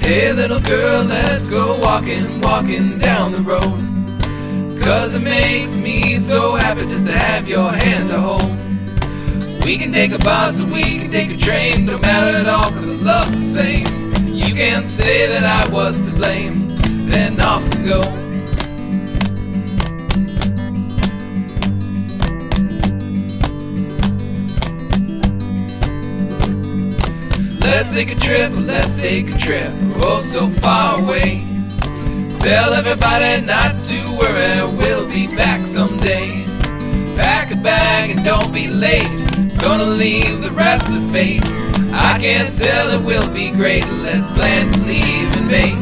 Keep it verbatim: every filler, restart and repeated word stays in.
Hey little girl, let's go walking, walking down the road. Cause it makes me so happy just to have your hand to hold. We can take a bus or we can take a train, no matter at all, cause the love's the same. You can't say that I was to blame, then off we go. Let's take a trip, let's take a trip, oh so far away. Tell everybody not to worry, we'll be back someday. Pack a bag and don't be late, gonna leave the rest to fate. I can't tell, it will be great, let's plan to leave in May.